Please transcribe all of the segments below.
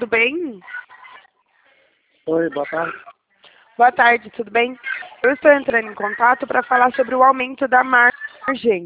tudo bem? Oi, boa tarde. Boa tarde, tudo bem? Eu estou entrando em contato para falar sobre o aumento da margem.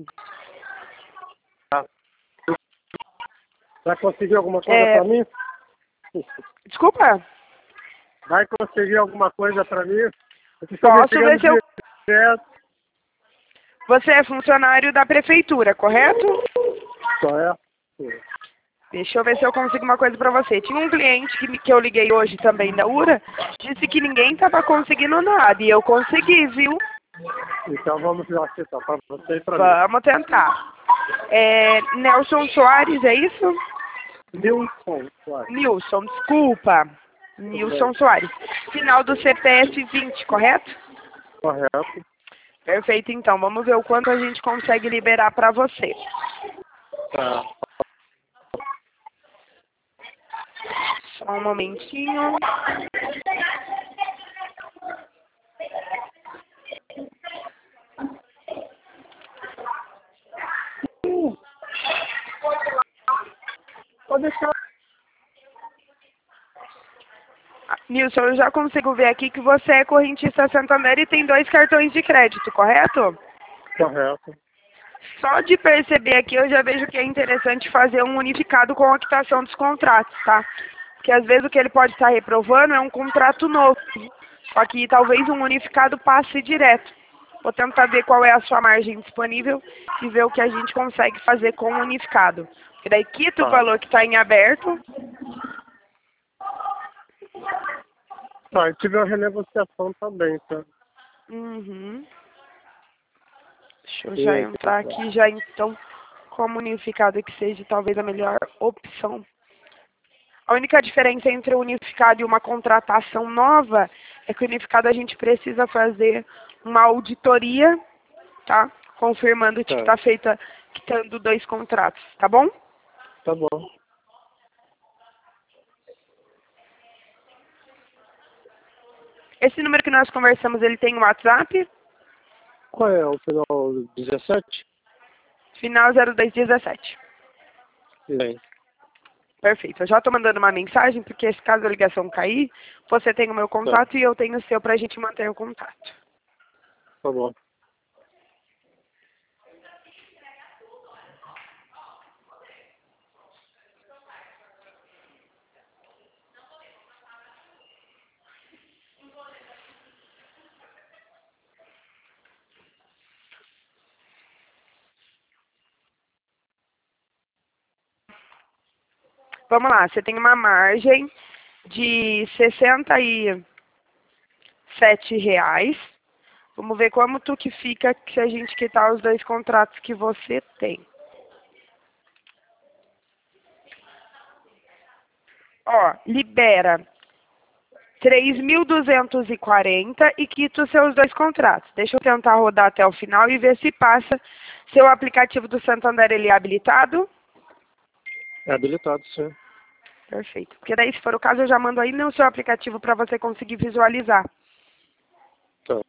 Vai conseguir alguma coisa para mim? Desculpa? Vai conseguir alguma coisa para mim? Eu estou me Posso ver ligando se eu... direto. Você é funcionário da prefeitura, correto? Só é? Deixa eu ver se eu consigo uma coisa para você. Tinha um cliente que eu liguei hoje também da URA, disse que ninguém estava conseguindo nada, e eu consegui, viu? Então vamos lá, então, para você e para mim. Vamos tentar. Nelson Soares, é isso? Nilson, claro. Nilson, desculpa. Nilson Soares. Final do CPF 20, correto? Correto. Perfeito, então. Vamos ver o quanto a gente consegue liberar para você. Tá. Só um momentinho. Pode deixar. Nilson, eu já consigo ver aqui que você é correntista Santander e tem 2 cartões de crédito, correto? Correto. Só de perceber aqui eu já vejo que é interessante fazer um unificado com a quitação dos contratos, tá? Porque às vezes o que ele pode estar reprovando é um contrato novo. Só que talvez um unificado passe direto. Vou tentar ver qual é a sua margem disponível e ver o que a gente consegue fazer com o unificado. Porque daí quita o Tá. valor que está em aberto. Tá, e tive uma renegociação também, tá? Uhum. Deixa eu já entrar aqui já então como unificado que seja talvez a melhor opção. A única diferença entre o unificado e uma contratação nova é que o unificado a gente precisa fazer uma auditoria, tá? Confirmando que Tá. está feita, quitando 2 contratos, tá bom? Tá bom. Esse número que nós conversamos, ele tem um WhatsApp, Qual é o final 17? final 0217. Bem. Perfeito. Eu já estou mandando uma mensagem, porque se caso a ligação cair, você tem o meu Tá. contato e eu tenho o seu para a gente manter o contato. Tá bom. Vamos lá, você tem uma margem de R$ 67. Vamos ver quanto que fica se a gente quitar os 2 contratos que você tem. Ó, libera 3.240 e quita os seus 2 contratos. Deixa eu tentar rodar até o final e ver se passa. Seu aplicativo do Santander, ele é habilitado? É habilitado, sim. Perfeito. Porque daí, se for o caso, eu já mando aí no seu aplicativo para você conseguir visualizar. Tá.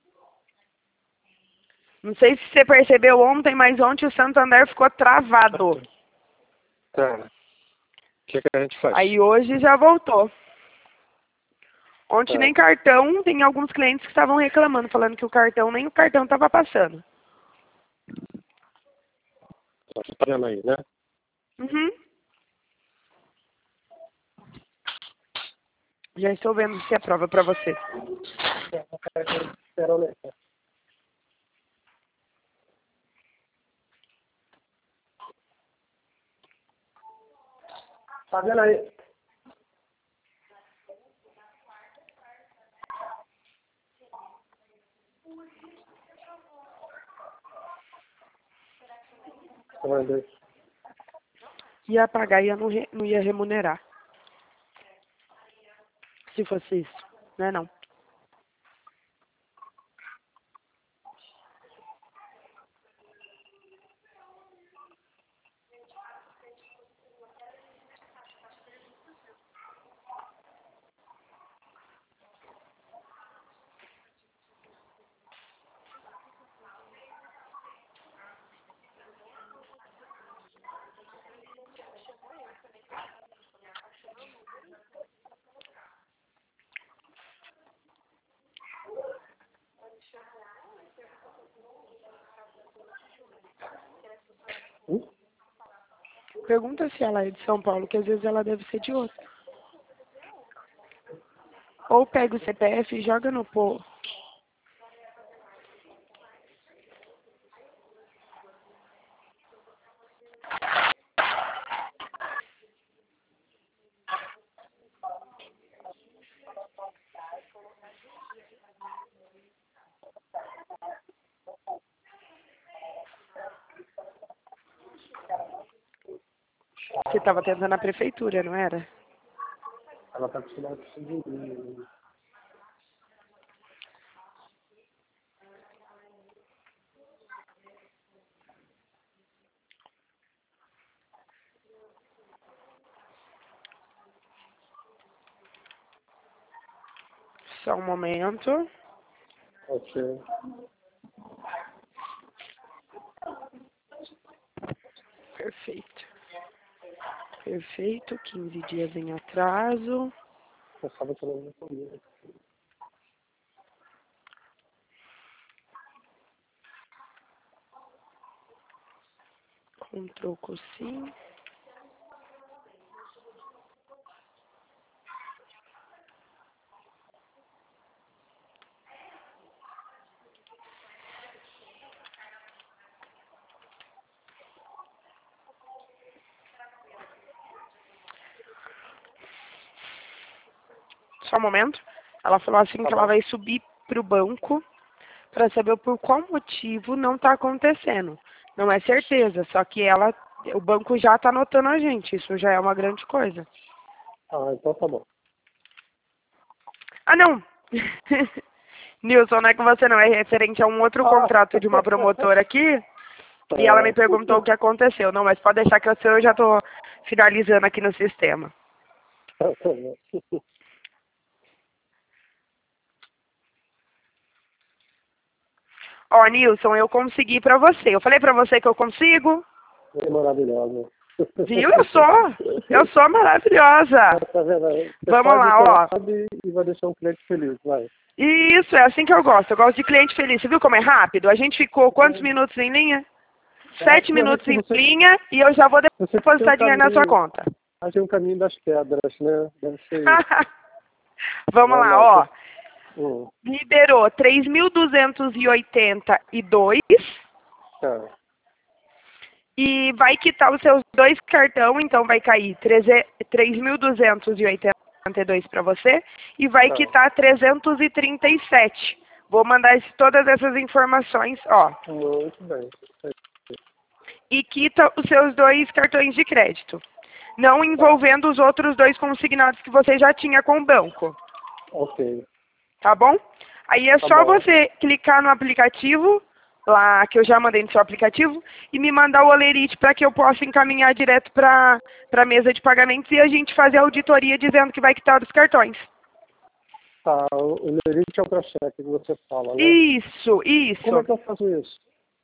Não sei se você percebeu ontem, mas ontem o Santander ficou travado. Tá. O que a gente faz? Aí hoje já voltou. Ontem Tá. nem cartão, tem alguns clientes que estavam reclamando, falando que nem o cartão estava passando. Tá vendo aí, né? Uhum. Já estou vendo se aprova para você. Tá vendo aí? Tá vendo aí? Ia pagar e não ia remunerar. Se fosse isso. Não é não. Pergunta se ela é de São Paulo, que às vezes ela deve ser de outro. Ou pega o CPF e joga no povo. Você estava tentando a prefeitura, não era? Ela tá precisando de dinheiro. Só um momento. Ok. Perfeito. Perfeito. 15 dias em atraso. Eu estava falando comigo. Com troco sim. Só um momento. Ela falou assim que ela vai subir para o banco para saber por qual motivo não está acontecendo. Não é certeza, só que o banco já está anotando a gente. Isso já é uma grande coisa. Ah, então tá bom. Ah, não! Nilson, não é com você não. É referente a um outro contrato de uma promotora aqui. E ela me perguntou o que aconteceu. Não, mas pode deixar que eu já estou finalizando aqui no sistema. Ó, Nilson, eu consegui pra você. Eu falei pra você que eu consigo? É maravilhosa. Viu? Eu sou maravilhosa. Tá vendo? Você Vamos lá, ó. E vai deixar um cliente feliz, vai. Isso, é assim que eu gosto. Eu gosto de cliente feliz. Você viu como é rápido? A gente ficou quantos minutos em linha? 7 minutos em linha e eu já vou depositar dinheiro na sua conta. Tem um caminho das pedras, né? Deve ser isso. Vamos lá, ó. Hum. Liberou 3.282 Tá. e vai quitar os seus 2 cartão, então vai cair 3.282 para você e vai Tá. quitar 337. Vou mandar todas essas informações, ó. Muito bem. E quita os seus 2 cartões de crédito, não envolvendo os outros 2 consignados que você já tinha com o banco. Ok. Tá bom? Aí é só você clicar no aplicativo, lá que eu já mandei no seu aplicativo, e me mandar o olerite para que eu possa encaminhar direto para a mesa de pagamentos e a gente fazer a auditoria dizendo que vai quitar os cartões. Tá, o lerite é o cheque que você fala, né? Isso. Como é que eu faço isso?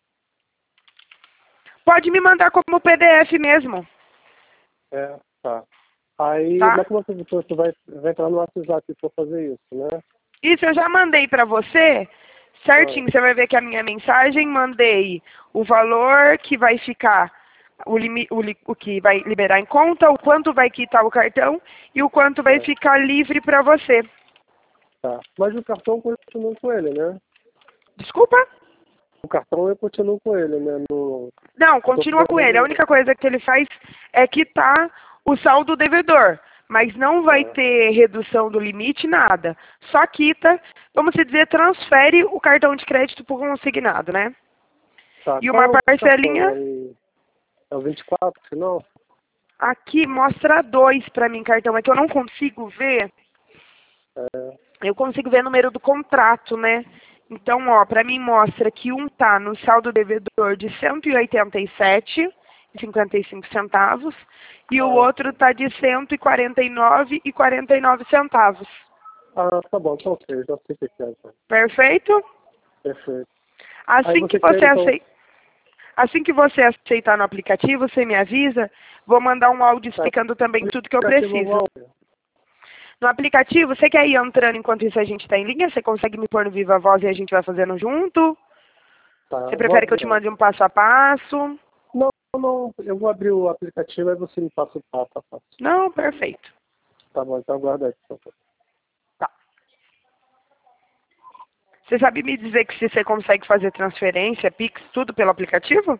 Pode me mandar como PDF mesmo. É, tá. Aí, Tá? mas como é que você vai entrar no WhatsApp para fazer isso, né? Isso, eu já mandei para você, certinho. Você vai ver que a minha mensagem, mandei o valor que vai ficar, o que vai liberar em conta, o quanto vai quitar o cartão e o quanto vai ficar livre para você. Tá. Mas o cartão continua com ele, né? Desculpa? O cartão eu continuo com ele, né? Não, continua com ele. A única coisa que ele faz é quitar o saldo devedor. Mas não vai ter redução do limite, nada. Só quita, vamos dizer, transfere o cartão de crédito por consignado, né? Tá. E uma parcelinha... É o 24, final? Aqui mostra 2 para mim, cartão. É que eu não consigo ver. Eu consigo ver o número do contrato, né? Então, ó, para mim mostra que um tá no saldo devedor de 187,55 centavos e o outro tá de 149,49 centavos. Ah, tá bom, então ok, já sei o que é. Então. Perfeito? Perfeito. Assim que você aceitar no aplicativo, você me avisa, vou mandar um áudio explicando também tudo que eu preciso. No aplicativo, você quer ir entrando enquanto isso a gente está em linha? Você consegue me pôr no Viva Voz e a gente vai fazendo junto? Tá, você prefere que eu te mande um passo a passo? Não, não, eu vou abrir o aplicativo e você me passa o passo a passo. Não, perfeito. Tá bom, então aguarda aí, por favor. Tá. Você sabe me dizer que se você consegue fazer transferência, Pix, tudo pelo aplicativo?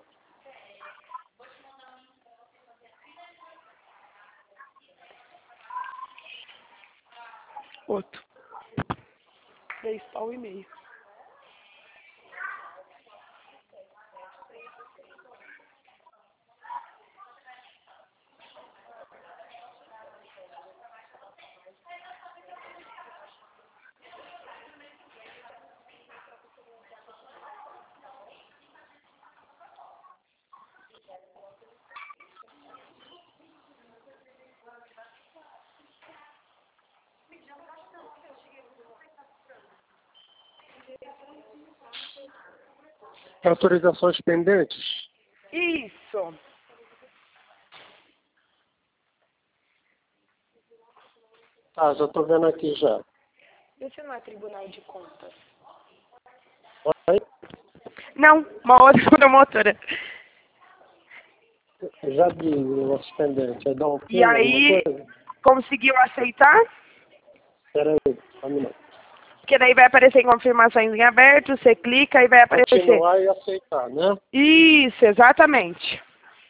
Outro. 3,5 pau. Autorizações pendentes? Isso. Ah, já estou vendo aqui já. Esse não é Tribunal de Contas. Oi? Não, uma outra promotora. Já vi o negócio pendente. É dar um E pino, aí, alguma coisa? conseguiu aceitar? Espera aí, só um minuto. Porque daí vai aparecer confirmações em aberto, você clica e vai aparecer. Continuar e aceitar, né? Isso, exatamente.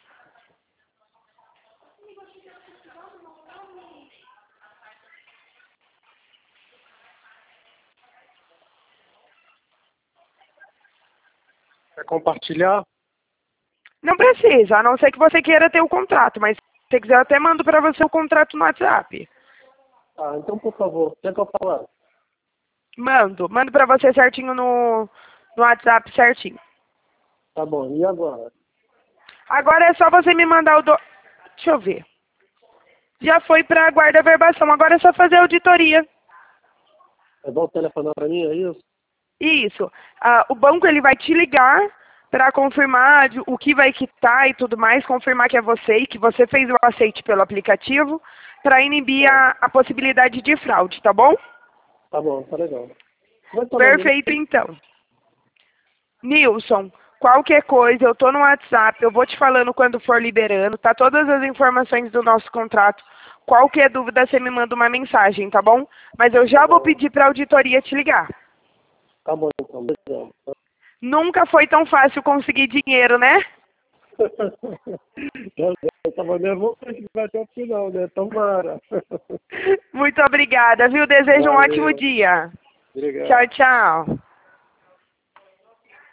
Quer compartilhar? Não precisa, a não ser que você queira ter o contrato, mas se você quiser eu até mando para você o contrato no WhatsApp. Ah, então por favor, quer que eu fale? Mando para você certinho no WhatsApp certinho. Tá bom, e agora? Agora é só você me mandar Deixa eu ver. Já foi para a guarda verbação, agora é só fazer a auditoria. É bom telefonar para mim, é isso? Isso. O banco ele vai te ligar para confirmar o que vai quitar e tudo mais, confirmar que é você e que você fez o aceite pelo aplicativo, para inibir a possibilidade de fraude, tá bom? Tá bom, tá legal. Como é teu nome? Perfeito, então. Nilson, qualquer coisa, eu tô no WhatsApp, eu vou te falando quando for liberando, tá todas as informações do nosso contrato. Qualquer dúvida, você me manda uma mensagem, tá bom? Mas eu já vou pedir para a auditoria te ligar. Tá bom, então, obrigado. Nunca foi tão fácil conseguir dinheiro, né? Eu tava nervoso que vai até o final, né? Tomara. Muito obrigada, viu? Desejo um ótimo Valeu. dia. Obrigado. Tchau, tchau.